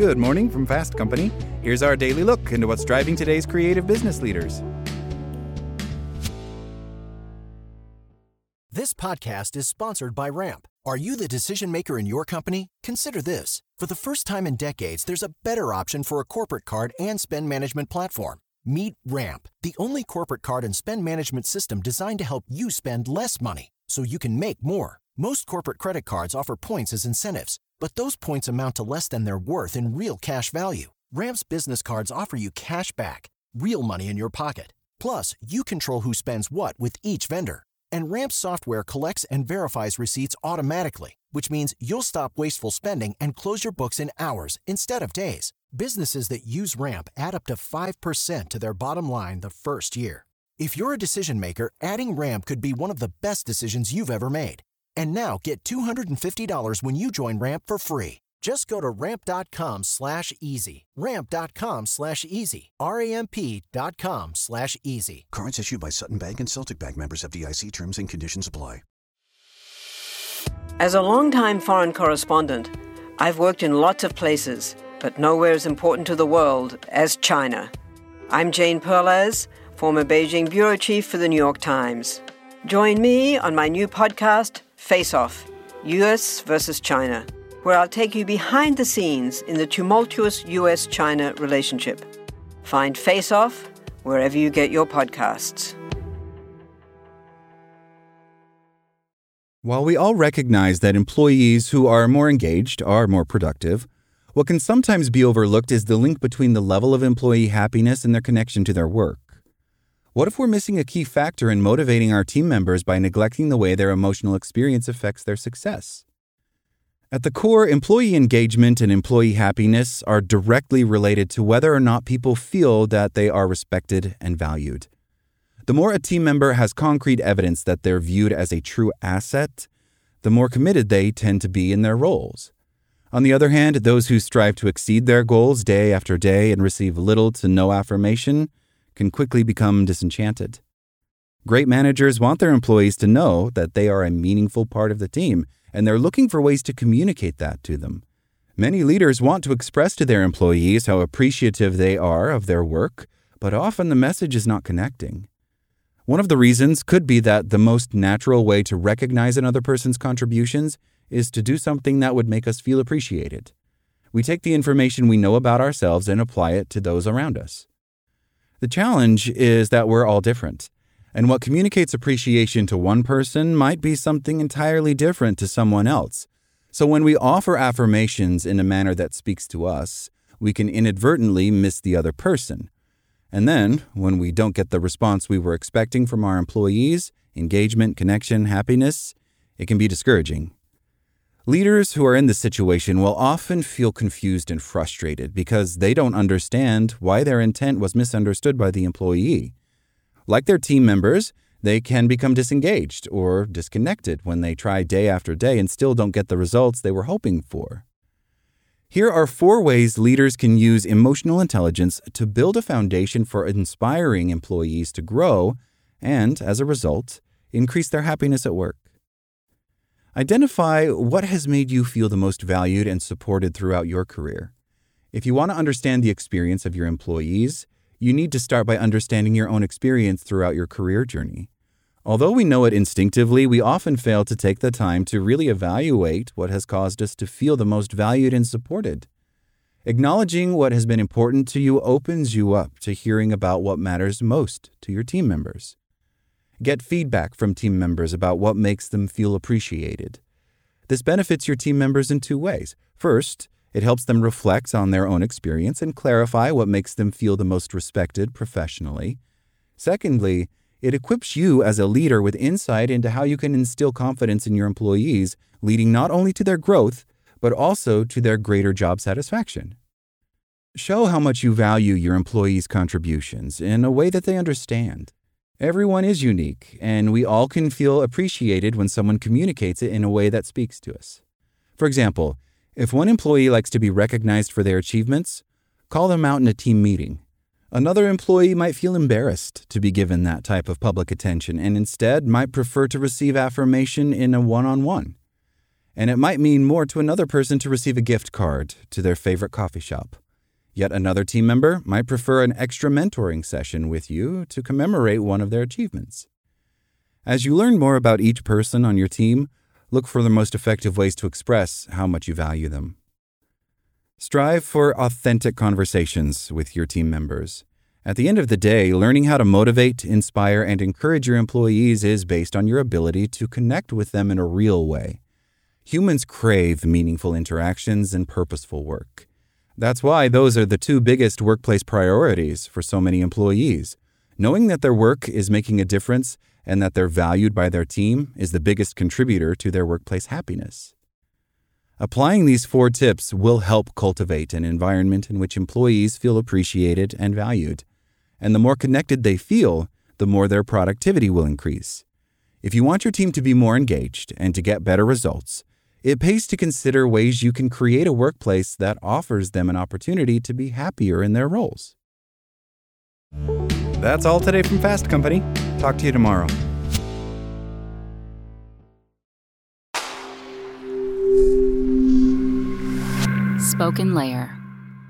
Good morning from Fast Company. Here's our daily look into what's driving today's creative business leaders. This podcast is sponsored by Ramp. Are you the decision maker in your company? Consider this. For the first time in decades, there's a better option for a corporate card and spend management platform. Meet Ramp, the only corporate card and spend management system designed to help you spend less money so you can make more. Most corporate credit cards offer points as incentives, but those points amount to less than their worth in real cash value. Ramp's business cards offer you cash back, real money in your pocket. Plus, you control who spends what with each vendor. And Ramp software collects and verifies receipts automatically, which means you'll stop wasteful spending and close your books in hours instead of days. Businesses that use Ramp add up to 5% to their bottom line the first year. If you're a decision maker, adding Ramp could be one of the best decisions you've ever made. And now get $250 when you join Ramp for free. Just go to ramp.com/easy. Ramp.com/easy. RAMP.com/easy. Cards issued by Sutton Bank and Celtic Bank, members FDIC. Terms and conditions apply. As a longtime foreign correspondent, I've worked in lots of places, but nowhere as important to the world as China. I'm Jane Perlez, former Beijing bureau chief for the New York Times. Join me on my new podcast, Face Off, U.S. versus China, where I'll take you behind the scenes in the tumultuous U.S.-China relationship. Find Face Off wherever you get your podcasts. While we all recognize that employees who are more engaged are more productive, what can sometimes be overlooked is the link between the level of employee happiness and their connection to their work. What if we're missing a key factor in motivating our team members by neglecting the way their emotional experience affects their success? At the core, employee engagement and employee happiness are directly related to whether or not people feel that they are respected and valued. The more a team member has concrete evidence that they're viewed as a true asset, the more committed they tend to be in their roles. On the other hand, those who strive to exceed their goals day after day and receive little to no affirmation can quickly become disenchanted. Great managers want their employees to know that they are a meaningful part of the team, and they're looking for ways to communicate that to them. Many leaders want to express to their employees how appreciative they are of their work, but often the message is not connecting. One of the reasons could be that the most natural way to recognize another person's contributions is to do something that would make us feel appreciated. We take the information we know about ourselves and apply it to those around us. The challenge is that we're all different, and what communicates appreciation to one person might be something entirely different to someone else. So when we offer affirmations in a manner that speaks to us, we can inadvertently miss the other person. And then, when we don't get the response we were expecting from our employees, engagement, connection, happiness, it can be discouraging. Leaders who are in this situation will often feel confused and frustrated because they don't understand why their intent was misunderstood by the employee. Like their team members, they can become disengaged or disconnected when they try day after day and still don't get the results they were hoping for. Here are 4 ways leaders can use emotional intelligence to build a foundation for inspiring employees to grow and, as a result, increase their happiness at work. Identify what has made you feel the most valued and supported throughout your career. If you want to understand the experience of your employees, you need to start by understanding your own experience throughout your career journey. Although we know it instinctively, we often fail to take the time to really evaluate what has caused us to feel the most valued and supported. Acknowledging what has been important to you opens you up to hearing about what matters most to your team members. Get feedback from team members about what makes them feel appreciated. This benefits your team members in 2 ways. First, it helps them reflect on their own experience and clarify what makes them feel the most respected professionally. Secondly, it equips you as a leader with insight into how you can instill confidence in your employees, leading not only to their growth, but also to their greater job satisfaction. Show how much you value your employees' contributions in a way that they understand. Everyone is unique, and we all can feel appreciated when someone communicates it in a way that speaks to us. For example, if one employee likes to be recognized for their achievements, call them out in a team meeting. Another employee might feel embarrassed to be given that type of public attention and instead might prefer to receive affirmation in a one-on-one. and it might mean more to another person to receive a gift card to their favorite coffee shop. Yet another team member might prefer an extra mentoring session with you to commemorate one of their achievements. As you learn more about each person on your team, look for the most effective ways to express how much you value them. Strive for authentic conversations with your team members. At the end of the day, learning how to motivate, inspire, and encourage your employees is based on your ability to connect with them in a real way. Humans crave meaningful interactions and purposeful work. That's why those are the two biggest workplace priorities for so many employees. Knowing that their work is making a difference and that they're valued by their team is the biggest contributor to their workplace happiness. Applying these 4 tips will help cultivate an environment in which employees feel appreciated and valued. And the more connected they feel, the more their productivity will increase. If you want your team to be more engaged and to get better results, it pays to consider ways you can create a workplace that offers them an opportunity to be happier in their roles. That's all today from Fast Company. Talk to you tomorrow. SpokenLayer.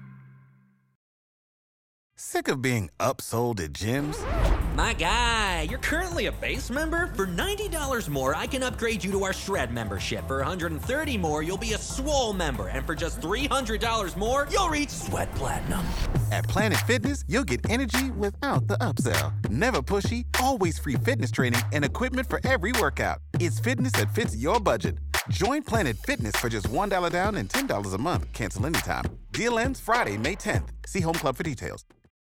Sick of being upsold at gyms? My guy, you're currently a base member? For $90 more, I can upgrade you to our Shred membership. For $130 more, you'll be a Swole member. And for just $300 more, you'll reach Sweat Platinum. At Planet Fitness, you'll get energy without the upsell. Never pushy, always free fitness training and equipment for every workout. It's fitness that fits your budget. Join Planet Fitness for just $1 down and $10 a month. Cancel anytime. Deal ends Friday, May 10th. See Home Club for details.